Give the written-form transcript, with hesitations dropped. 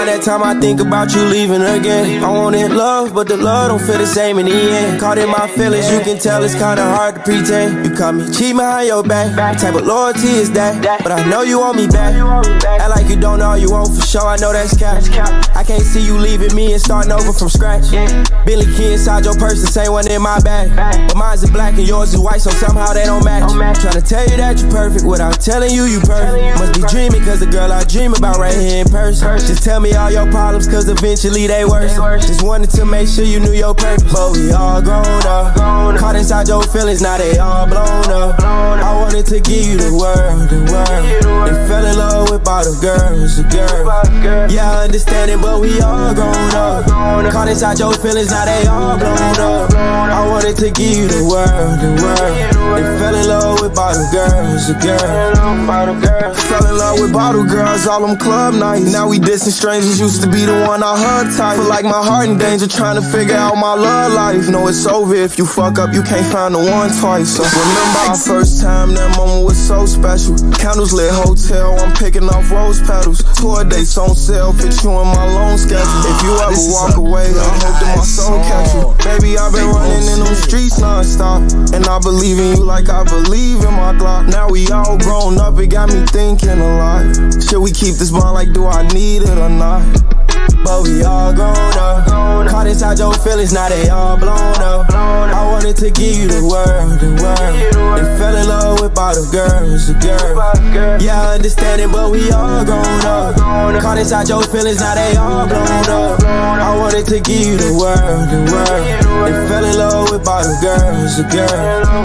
that time I think about you leaving again. I wanted love, but the love don't feel the same in the end. Caught in my feelings, you can tell it's kinda hard to pretend. You caught me cheating behind your back. What type of loyalty is that? But I know you want me back. Act like you don't know you won't for sure, I know that's cap. I can't see you leaving me and starting over from scratch. Billy Key inside your purse, the same one in my bag. But mine's is black and yours is white, so somehow they don't match. Tryna tell you that you're perfect without telling you you perfect. Must be dreaming cause the girl I dream about right here in person. Just tell me all your problems cause eventually they worse. Just wanted to make sure you knew your purpose. But we all grown up. Caught inside your feelings, now they all blown up. I wanted to give you the world. And fell in love with all the girls, Yeah, I understand it, but we all grown up. Caught inside your feelings, now they all blown up. I wanted to give you the world. And fell in love with bottle girls, Fell in love with bottle girls, all them club nights. Now we distant strangers, used to be the one I hug tight. Feel like my heart in danger, trying to figure out my love life. Know it's over if you fuck up, you can't find the one twice. So remember our first time, that moment was so special. Candles lit hotel, I'm picking off rose petals. Tour dates on sale, fit you in my loan schedule. If you ever walk away, I hope that my soul catch you. Baby, I've been running in them streets non-stop, and I believe in you like I believe in my Glock. Now we all grown up, it got me thinking a lot. Should we keep this bond, like do I need it or not? But we all grown up. Caught inside your feelings, now they all blown up. I wanted to give you the world. And fell in love with all the girls, Yeah, I understand it, but we all grown up. Caught inside your feelings, now they all blown up. I wanted to give you the world. And fell in love with all the girls,